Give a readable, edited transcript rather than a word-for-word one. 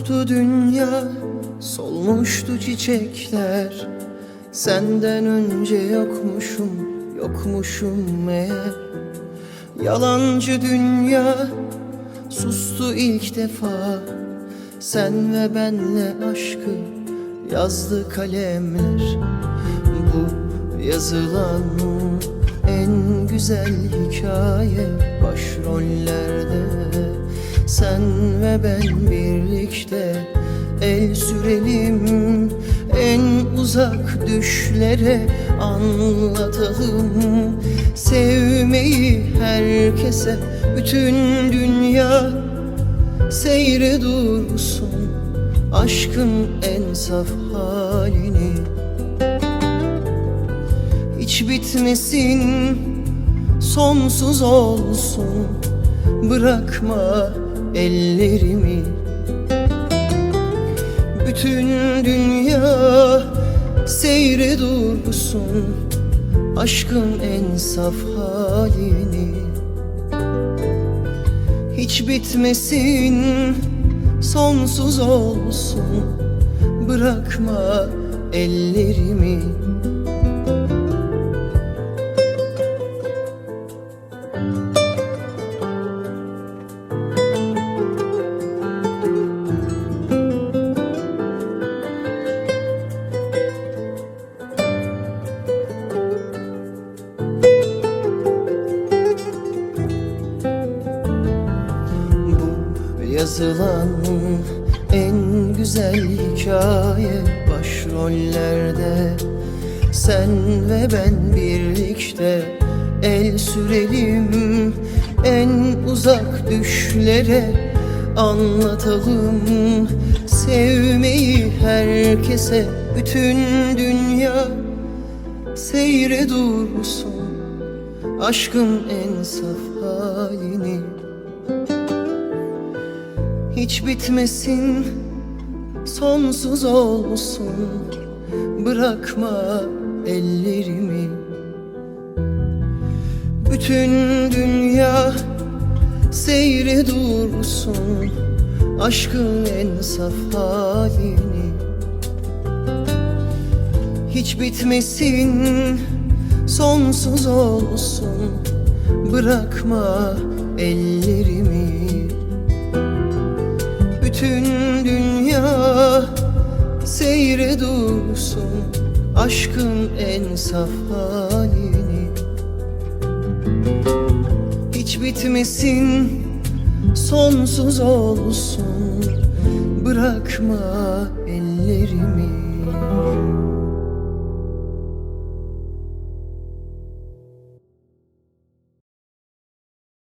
Solmuştu dünya, solmuştu çiçekler. Senden önce yokmuşum meğer. Yalancı dünya sustu ilk defa. Sen ve benle aşkı yazdı kalemler. Bu yazılan en güzel hikaye başrollerde. Sen ve ben birlikte el sürelim, en uzak düşlere anlatalım. Sevmeyi herkese, bütün dünya seyre dursun aşkın en saf halini. Hiç bitmesin, sonsuz olsun, bırakma ellerimi. Bütün dünya seyre dursun aşkın en saf halini. Hiç bitmesin, sonsuz olsun, bırakma ellerimi. Yazılan en güzel hikaye başrollerde. Sen ve ben birlikte el sürelim, en uzak düşlere anlatalım. Sevmeyi herkese, bütün dünya seyre dursun aşkın en saf halini. Hiç bitmesin, sonsuz olsun, bırakma ellerimi. Bütün dünya seyre dursun aşkın en saf halini. Hiç bitmesin, sonsuz olsun, bırakma ellerimi. Bütün dünya seyre dursun aşkın en saf halini. Hiç bitmesin, sonsuz olsun, bırakma ellerimi.